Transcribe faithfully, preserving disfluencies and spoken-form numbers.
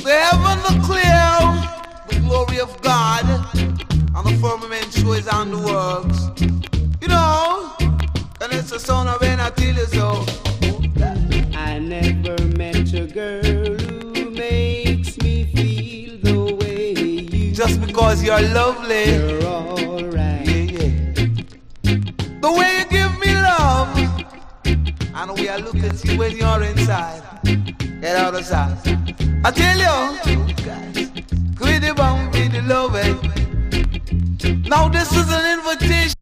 The heaven the clear, the glory of God, and the firmament shows on the works. You know, and it's the son of when I tell you so. I never met a girl who makes me feel the way you. Just because you're lovely. You're alright. Yeah, yeah. The way you give me love, and the way I look at you when you're inside. Get out of sight. I tell you, quit the bomb, quit the love. Now this is an invitation.